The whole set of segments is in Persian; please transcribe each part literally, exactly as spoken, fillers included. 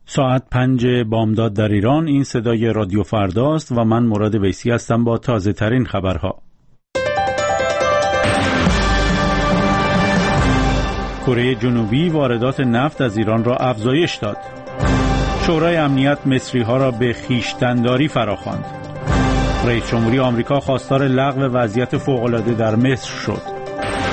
ساعت پنج بامداد در ایران. این صدای رادیو فرداست و من مراد ویسی هستم با تازه ترین خبرها. کره جنوبی واردات نفت از ایران را افزایش داد. شورای امنیت مصری ها را به خویشتن‌داری فراخواند. رئیس جمهوری آمریکا خواستار لغو وضعیت فوق‌العاده در مصر شد.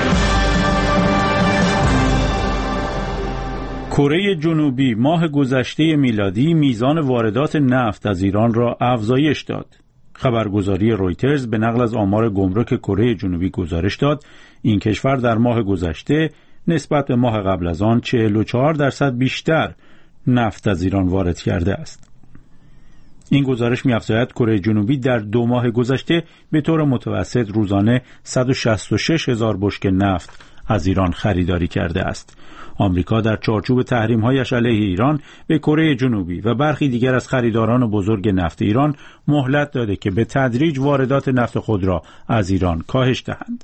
کره جنوبی ماه گذشته میلادی میزان واردات نفت از ایران را افزایش داد. خبرگزاری رویترز به نقل از آمار گمرک کره جنوبی گزارش داد این کشور در ماه گذشته نسبت به ماه قبل از آن چهل و چهار درصد بیشتر نفت از ایران وارد کرده است. این گزارش می‌افزاید کره جنوبی در دو ماه گذشته به طور متوسط روزانه صد و شصت و شش هزار بشکه نفت از ایران خریداری کرده است. آمریکا در چارچوب تحریم‌هایش علیه ایران به کره جنوبی و برخی دیگر از خریداران بزرگ نفت ایران مهلت داده که به تدریج واردات نفت خود را از ایران کاهش دهند.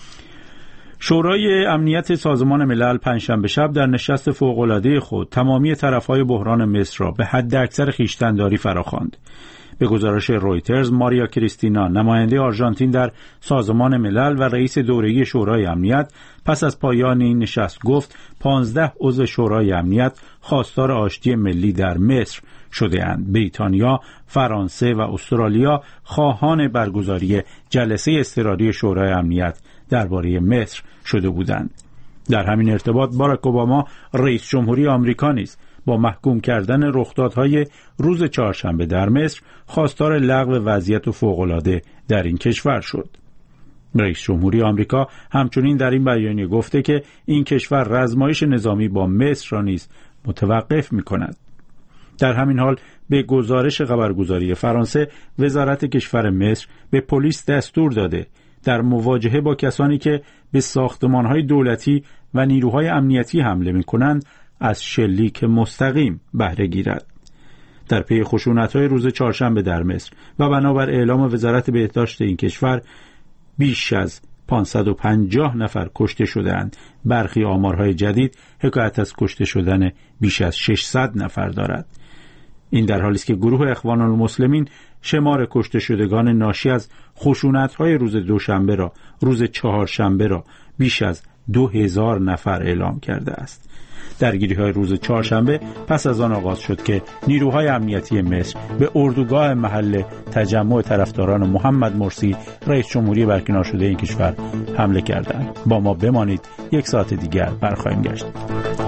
شورای امنیت سازمان ملل پنجشنبه شب در نشست فوق‌العاده خود تمامی طرف‌های بحران مصر را به حد اکثر خویشتن‌داری فراخواند. به گزارش رویترز، ماریا کریستینا، نماینده آرژانتین در سازمان ملل و رئیس دوره‌ای شورای امنیت، پس از پایان این نشست گفت پانزده عضو شورای امنیت خواستار آشتی ملی در مصر شده‌اند. بریتانیا، فرانسه و استرالیا خواهان برگزاری جلسه اضطراری شورای امنیت درباره مصر شده بودند. در همین ارتباط باراک اوباما رئیس جمهوری آمریکا نیز با محکوم کردن رخدادهای روز چهارشنبه در مصر خواستار لغو وضعیت فوق‌العاده در این کشور شد. رئیس جمهوری آمریکا همچنین در این بیانیه گفته که این کشور رزمایش نظامی با مصر را نیز متوقف می‌کند. در همین حال به گزارش خبرگزاری فرانسه، وزارت کشور مصر به پلیس دستور داده در مواجهه با کسانی که به ساختمان‌های دولتی و نیروهای امنیتی حمله می‌کنند از شلیک مستقیم بهره گیرد. در پی خشونت‌های روز چهارشنبه در مصر و بنابر اعلام وزارت بهداشت این کشور بیش از پانصد و پنجاه نفر کشته شده‌اند. برخی آمارهای جدید حکایت از کشته شدن بیش از ششصد نفر دارد. این در حالی است که گروه اخوان المسلمین شمار کشته شدگان ناشی از خشونت‌های روز دوشنبه را روز چهارشنبه را بیش از دو هزار نفر اعلام کرده است. درگیری‌های روز چهارشنبه پس از آن آغاز شد که نیروهای امنیتی مصر به اردوگاه محل تجمع طرفداران محمد مرسی رئیس جمهوری برکنار شده این کشور حمله کردند. با ما بمانید، یک ساعت دیگر برخواهیم گشت.